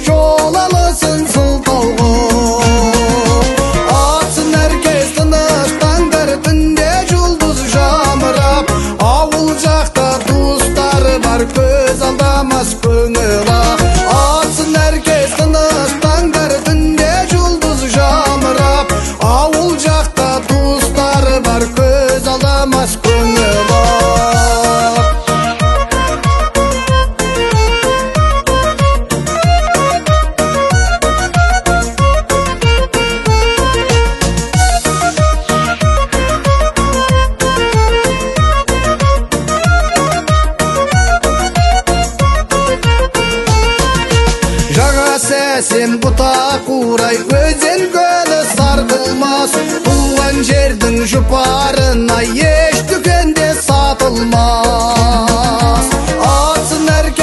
жол алысың сылтауға. Атсын әркез тыныш таңдар түнде жұлдыз жамырап, ауыл жақта туыстары бар көз алдамас көңіл ақ. Атсын әркез тыныш таңдар түнде жұлдыз жамырап, ауыл жақта туыстары бар көз алдамас көңіл ақ. Сен бұта қурай өзен көлі сарқылмас, туған жердің жұпарына еш дүкенде сатылмас. Атсын әркез